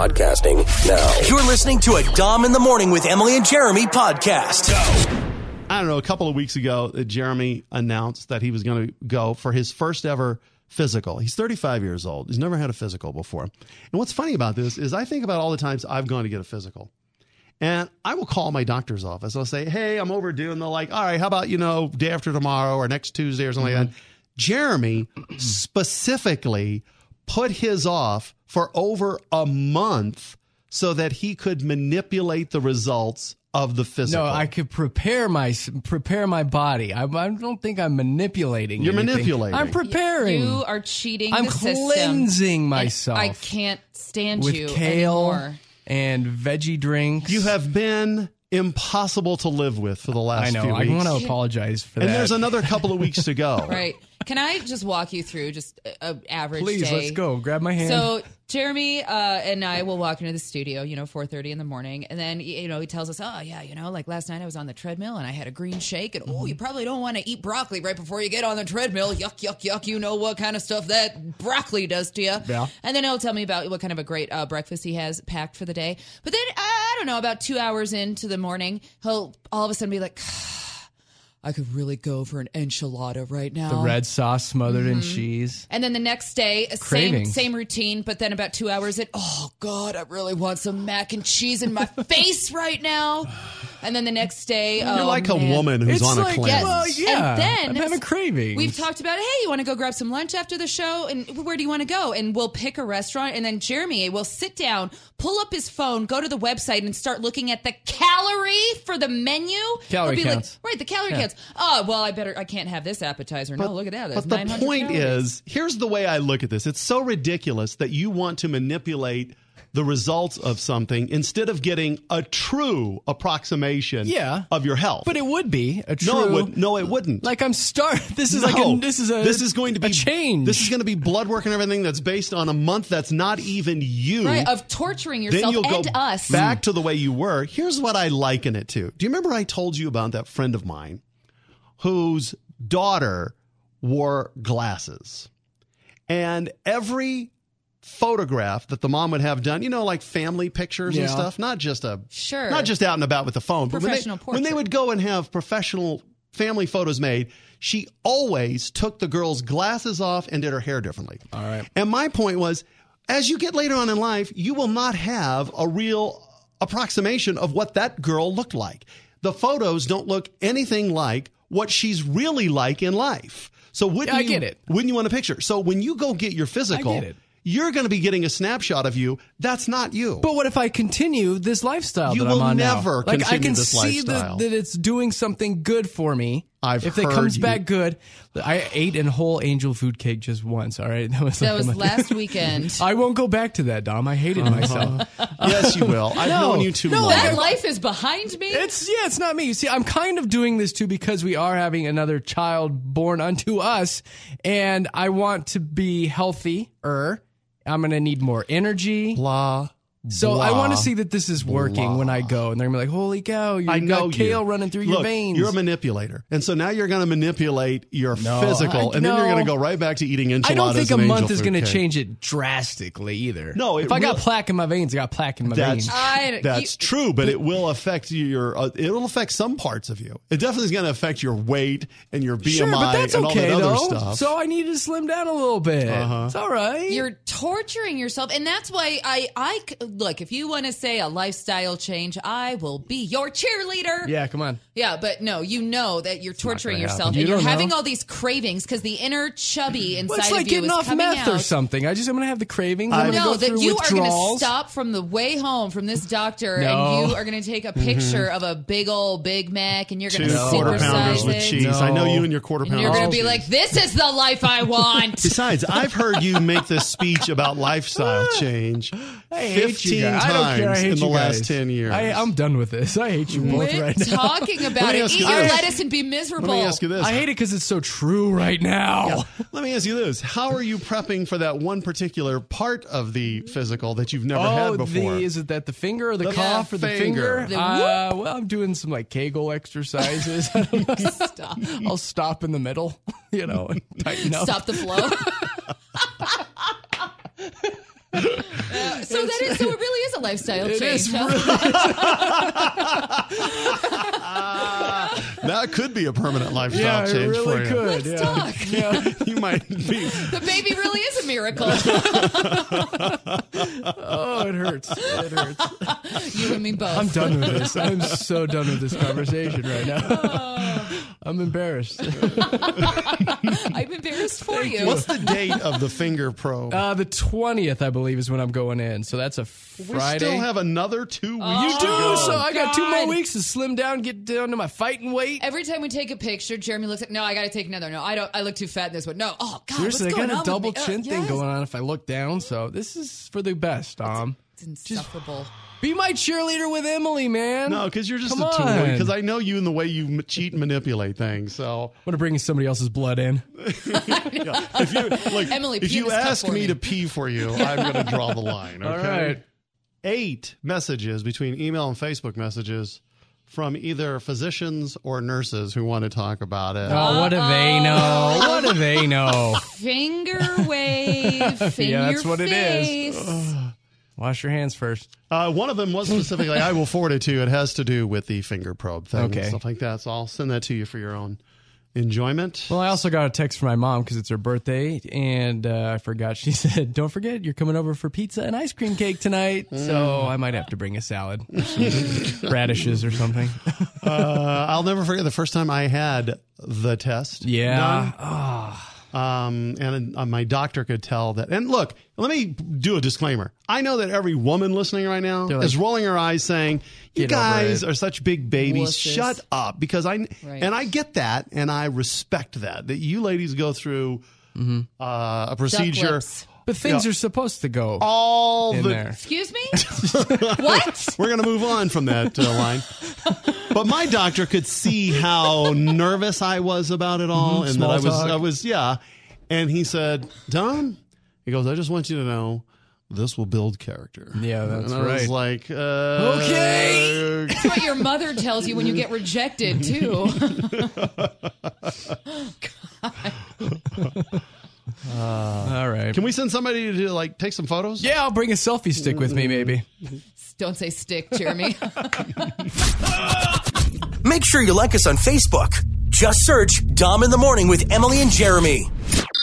podcasting now. You're listening to a Dom in the Morning with Emily and Jeremy podcast. I don't know, a couple of weeks ago, Jeremy announced that he was going to go for his first ever physical. He's 35 years old. He's never had a physical before. And what's funny about this is I think about all the times I've gone to get a physical. And I will call my doctor's office. I'll say, hey, I'm overdue. And they're like, all right, how about, day after tomorrow or next Tuesday or something like that. Jeremy specifically put his off for over a month so that he could manipulate the results of the physical. No, I could prepare my body. I don't think I'm manipulating. You're anything. Manipulating. I'm preparing. You are cheating I'm the system. cleansing myself. I can't stand with you kale anymore. and veggie drinks. You have been impossible to live with for the last few weeks. I want to apologize for that. And there's another couple of weeks to go. Right. Can I just walk you through just an average Please, day? let's go. Grab my hand. So Jeremy and I will walk into the studio, 4:30 in the morning. And then, he tells us, like last night I was on the treadmill and I had a green shake. And, you probably don't want to eat broccoli right before you get on the treadmill. Yuck, yuck, yuck. You know what kind of stuff that broccoli does to you. Yeah. And then he'll tell me about what kind of a great breakfast he has packed for the day. But then, I don't know, about 2 hours into the morning, he'll all of a sudden be like, I could really go for an enchilada right now. The red sauce smothered in cheese. And then the next day, Cravings. same routine, but then about 2 hours in, oh, God, I really want some mac and cheese in my face right now. And then the next day, You're like a woman who's It's on a like, cleanse. Yes. well, yeah. And then I'm having cravings. We've talked about, hey, you want to go grab some lunch after the show? And where do you want to go? And we'll pick a restaurant. And then Jeremy will sit down, pull up his phone, go to the website, and start looking at the calorie for the menu. Calorie He'll be counts. Like, right, the calorie counts. Oh, well, I can't have this appetizer. No, look at that. That's But the 900 point calories. is, here's the way I look at this. It's so ridiculous that you want to manipulate the results of something instead of getting a true approximation of your health. But it would be a true. No, it wouldn't. Like This is this is going to be a change. This is going to be blood work and everything that's based on a month that's not even you. Right, of torturing Then yourself you'll and go us. back to the way you were. Here's what I liken it to. Do you remember I told you about that friend of mine whose daughter wore glasses? And every photograph that the mom would have done, like family pictures and stuff, not just out and about with the phone, but when they would go and have professional family photos made, she always took the girl's glasses off and did her hair differently. All right. And my point was, as you get later on in life, you will not have a real approximation of what that girl looked like. The photos don't look anything like what she's really like in life. So I get it. Wouldn't you want a picture? So when you go get your physical, I get it. You're going to be getting a snapshot of you. That's not you. But what if I continue this lifestyle You that I'm will on never now? Like I continue can this see lifestyle. that it's doing something good for me. If it heard comes you. back good, I ate a whole angel food cake just once. All right, That was last weekend. I won't go back to that, Dom. I hated myself. Yes, you will. I've known you too long. That life is behind me. It's not me. You see, I'm kind of doing this too because we are having another child born unto us, and I want to be healthier. I'm going to need more energy. Blah. So blah, I want to see that this is working when I go. And they're going to be like, holy cow, you've got kale running through your veins. You're a manipulator. And so now you're going to manipulate your physical, and then you're going to go right back to eating enchiladas. I don't think a and month angel is food going to cake. change it drastically either. No, if I got plaque in my veins, I got plaque in my veins. That's true, but it will affect it will affect some parts of you. It definitely is going to affect your weight and your BMI Sure, but that's and okay, all that other though. stuff. So I need to slim down a little bit. It's all right. You're torturing yourself, and that's why I look. If you want to say a lifestyle change, I will be your cheerleader. Yeah, come on. Yeah, but no, you know that you're torturing gonna yourself, happen. and You you're don't having know. all these cravings because the inner chubby inside Well, it's like of you getting is off coming meth out. or something. I'm going to have the cravings. I'm going to No, go that through you are going to withdrawals. stop from the way home from this doctor, No. and you are going to take a picture of a big old Big Mac, and you're going to 2 quarter pounders supersize with it. cheese. I know you and your quarter And pounders. you're going to with be cheese. like, "This is the life I want." Besides, I've heard you make this speech about lifestyle change I hate 15 you guys. times I don't care. I hate in the you last guys. 10 years. I'm done with this. I hate you both Quit right now. talking about Let me it. ask Eat you your this. lettuce and be miserable. Let me ask you this. I hate it because it's so true right now. Let me ask you this. How are you prepping for that one particular part of the physical that you've never had before? Is it that the finger or the The cough or the finger. finger? The Well, I'm doing some like Kegel exercises. Stop. I'll stop in the middle, and tighten up. Stop the flow. So it really lifestyle It change. is That could be a permanent lifestyle Yeah, it change really for you. could. Let's yeah. talk. Yeah. You might be. The baby really is a miracle. Oh, it hurts. It hurts. You and me both. I'm done with this. I'm so done with this conversation right now. I'm embarrassed. I'm embarrassed for you. What's the date of the finger probe? The 20th, I believe, is when I'm going in. So that's a Friday. We still have another 2 weeks. You do, to go. so I got 2 more God. weeks to slim down, get down to my fighting weight. Every time we take a picture, Jeremy looks at, no, I got to take another. No, I don't. I look too fat in this one. No, oh God, Seriously, what's I going got on a double with me? chin thing Yes. going on if I look down. So this is for the best, Tom. It's insufferable. Be my cheerleader with Emily, man. No, because you're just Come a tool. on. Because I know you and the way you cheat and manipulate things. So I'm going to bring somebody else's blood in. if you like, Emily, if pee in you this cup ask for me me. to pee for you, I'm going to draw the line. Okay? All right. 8 messages between email and Facebook messages from either physicians or nurses who want to talk about it. Oh, what do they know? What do they know? Finger wave. In Yeah, that's your what it is. face. Wash your hands first. One of them was specifically, I will forward it to you. It has to do with the finger probe thing Okay. and stuff like that. So I'll send that to you for your own enjoyment. Well, I also got a text from my mom because it's her birthday, and I forgot. She said, "Don't forget, you're coming over for pizza and ice cream cake tonight." So I might have to bring a salad, or some radishes or something. I'll never forget the first time I had the test Yeah. done. And my doctor could tell that. And look, let me do a disclaimer. I know that every woman listening right now They're like, is rolling her eyes saying, you "Get over guys it." are such big babies. Wusses. Shut up. Because Right. and I get that. And I respect that you ladies go through a procedure. lips. But things are supposed to go All in the there. Excuse me? What? We're going to move on from that line. But my doctor could see how nervous I was about it all. And Small that talk. I was, yeah. And he said, Tom, he goes, I just want you to know this will build character. Yeah, that's and I was right. like, Okay. That's what your mother tells you when you get rejected, too. All right. Can we send somebody to like take some photos? Yeah, I'll bring a selfie stick with me, maybe. Don't say stick, Jeremy. Make sure you like us on Facebook. Just search Dom in the Morning with Emily and Jeremy.